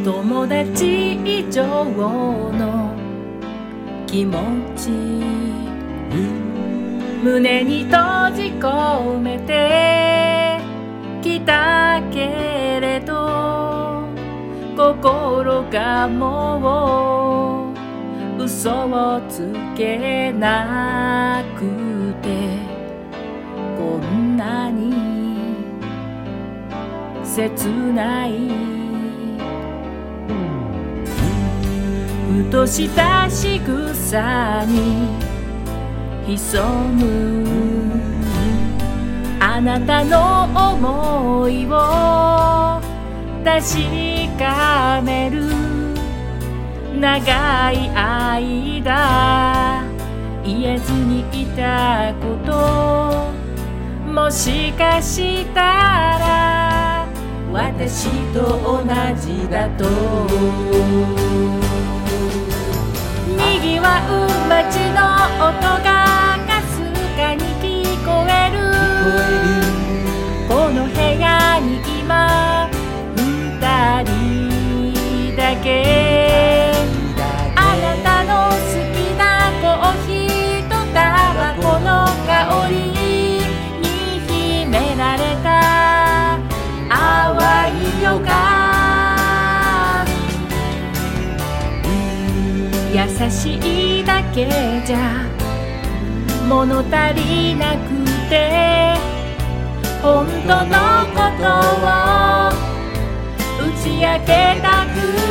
友達以上の気持ち胸に閉じ込めてきたけれど、心がもう嘘をつけなくて、こんなに切ないふとした仕草に潜むあなたの想いを確かめる。長い間言えずにいたこと、もしかしたら私と同じだと。にぎわう街の音がかすかに聞こえる。この部屋に今二人だけ。あなたの好きなコーヒーとタバコの香りに秘められた淡い予感。優しいだけじゃ物足りなくて、本当のことを打ち明けたく